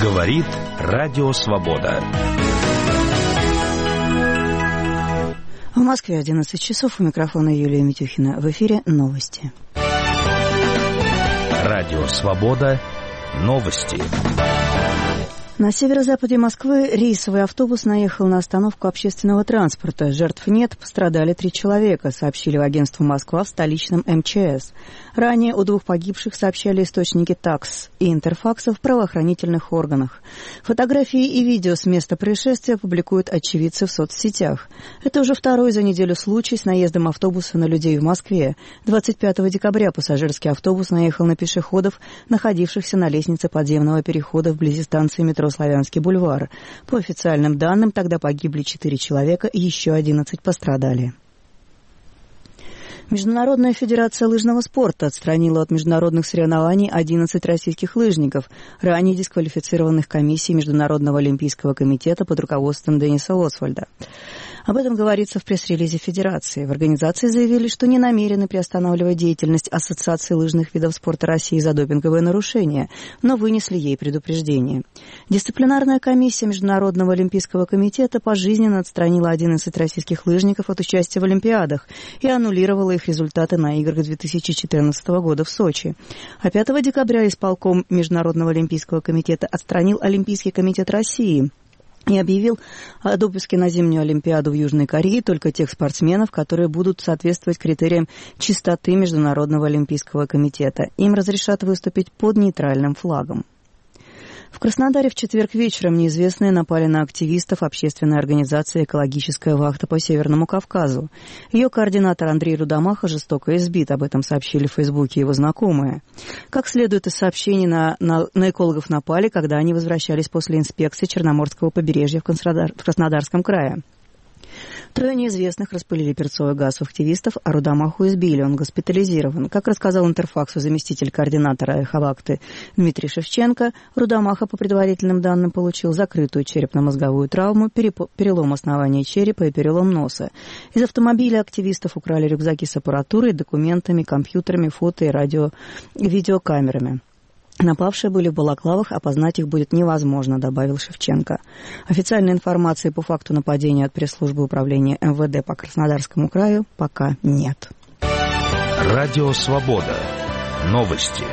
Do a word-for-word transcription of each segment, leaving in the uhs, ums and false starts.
Говорит Радио Свобода. В Москве одиннадцать часов. У микрофона Юлия Митюхина. В эфире новости. Радио Свобода. Новости. На северо-западе Москвы рейсовый автобус наехал на остановку общественного транспорта. Жертв нет, пострадали три человека, сообщили в агентстве «Москва» в столичном эм че эс. Ранее о двух погибших сообщали источники ТАКС и Интерфакса в правоохранительных органах. Фотографии и видео с места происшествия публикуют очевидцы в соцсетях. Это уже второй за неделю случай с наездом автобуса на людей в Москве. двадцать пятого декабря пассажирский автобус наехал на пешеходов, находившихся на лестнице подземного перехода вблизи станции метро Славянский бульвар. По официальным данным, тогда погибли четыре человека и еще одиннадцать пострадали. Международная федерация лыжного спорта отстранила от международных соревнований одиннадцать российских лыжников, ранее дисквалифицированных комиссией Международного олимпийского комитета под руководством Денниса Освальда. Об этом говорится в пресс-релизе Федерации. В организации заявили, что не намерены приостанавливать деятельность Ассоциации лыжных видов спорта России за допинговые нарушения, но вынесли ей предупреждение. Дисциплинарная комиссия Международного олимпийского комитета пожизненно отстранила одиннадцать российских лыжников от участия в Олимпиадах и аннулировала их результаты на играх две тысячи четырнадцатого года в Сочи. А пятого декабря исполком Международного олимпийского комитета отстранил Олимпийский комитет России и объявил о допуске на зимнюю Олимпиаду в Южной Корее только тех спортсменов, которые будут соответствовать критериям чистоты Международного олимпийского комитета. Им разрешат выступить под нейтральным флагом. В Краснодаре в четверг вечером неизвестные напали на активистов общественной организации «Экологическая вахта по Северному Кавказу». Ее координатор Андрей Рудомаха жестоко избит, об этом сообщили в Фейсбуке его знакомые. Как следует из сообщений, на, на, на экологов напали, когда они возвращались после инспекции Черноморского побережья в, Краснодар, в Краснодарском крае. Трое неизвестных распылили перцовый газ в активистов, а Рудомаху избили. Он госпитализирован. Как рассказал Интерфаксу заместитель координатора Эховакты Дмитрий Шевченко, Рудомаха, по предварительным данным, получил закрытую черепно-мозговую травму, перелом основания черепа и перелом носа. Из автомобиля активистов украли рюкзаки с аппаратурой, документами, компьютерами, фото и радио, видеокамерами. Напавшие были в балаклавах, опознать их будет невозможно, добавил Шевченко. Официальной информации по факту нападения от пресс-службы управления эм вэ дэ по Краснодарскому краю пока нет. Радио Свобода. Новости.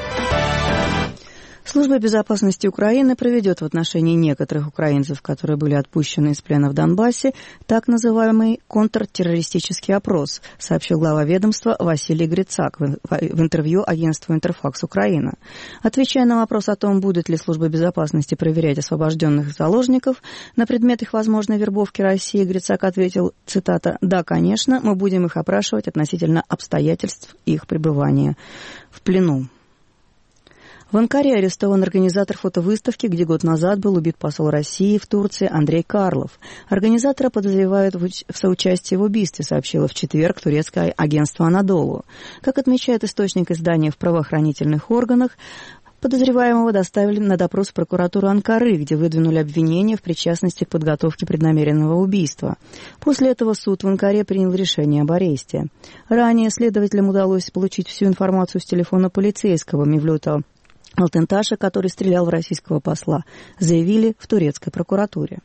Служба безопасности Украины проведет в отношении некоторых украинцев, которые были отпущены из плена в Донбассе, так называемый контртеррористический опрос, сообщил глава ведомства Василий Грицак в интервью агентству «Интерфакс Украина». Отвечая на вопрос о том, будет ли служба безопасности проверять освобожденных заложников на предмет их возможной вербовки России, Грицак ответил, цитата, «Да, конечно, мы будем их опрашивать относительно обстоятельств их пребывания в плену». В Анкаре арестован организатор фотовыставки, где год назад был убит посол России в Турции Андрей Карлов. Организатора подозревают в соучастии в убийстве, сообщило в четверг турецкое агентство «Анадолу». Как отмечает источник издания в правоохранительных органах, подозреваемого доставили на допрос в прокуратуру Анкары, где выдвинули обвинение в причастности к подготовке преднамеренного убийства. После этого суд в Анкаре принял решение об аресте. Ранее следователям удалось получить всю информацию с телефона полицейского Мевлюта Алтенташа, который стрелял в российского посла, заявили в турецкой прокуратуре.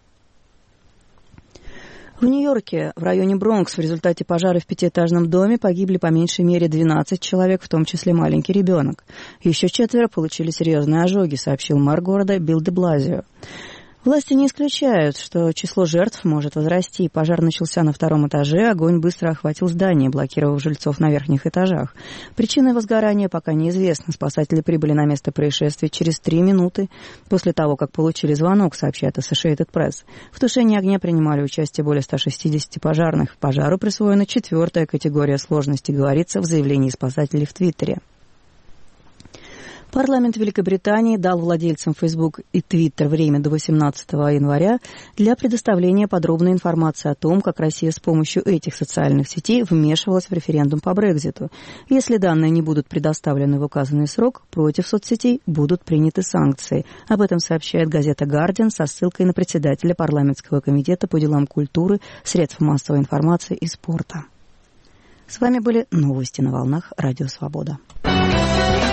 В Нью-Йорке, в районе Бронкс, в результате пожара в пятиэтажном доме погибли по меньшей мере двенадцать человек, в том числе маленький ребенок. Еще четверо получили серьезные ожоги, сообщил мэр города Билл де Блазио. Власти не исключают, что число жертв может возрасти. Пожар начался на втором этаже, огонь быстро охватил здание, блокировав жильцов на верхних этажах. Причина возгорания пока неизвестна. Спасатели прибыли на место происшествия через три минуты после того, как получили звонок, сообщает Associated Press. В тушении огня принимали участие более ста шестидесяти пожарных. Пожару присвоена четвертая категория сложности, говорится в заявлении спасателей в Твиттере. Парламент Великобритании дал владельцам Facebook и Twitter время до восемнадцатого января для предоставления подробной информации о том, как Россия с помощью этих социальных сетей вмешивалась в референдум по Брекситу. Если данные не будут предоставлены в указанный срок, против соцсетей будут приняты санкции. Об этом сообщает газета «Гардиан» со ссылкой на председателя парламентского комитета по делам культуры, средств массовой информации и спорта. С вами были новости на волнах Радио Свобода.